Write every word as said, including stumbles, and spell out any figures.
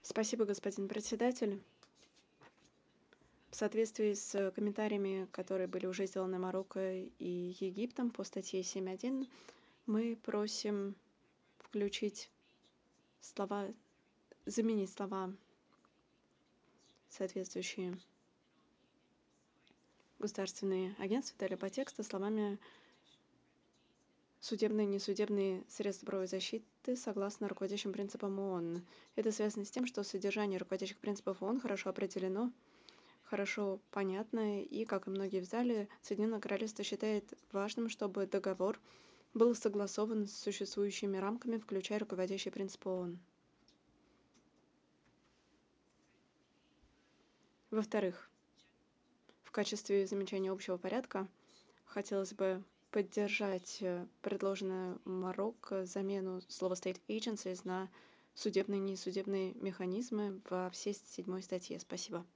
Спасибо, господин председатель. В соответствии с комментариями, которые были уже сделаны Марокко и Египтом по статье семь точка один, мы просим включить слова, заменить слова, соответствующие государственные агентства дали по тексту словами «судебные и несудебные средства правовой защиты согласно руководящим принципам ООН». Это связано с тем, что содержание руководящих принципов ООН хорошо определено, хорошо понятно, и, как и многие в зале, Соединенное Королевство считает важным, чтобы договор был согласован с существующими рамками, включая руководящие принципы ООН. Во-вторых, в качестве замечания общего порядка хотелось бы поддержать э, предложенную Марокко замену слова state agencies на судебные и несудебные механизмы во всей седьмой статье. Спасибо.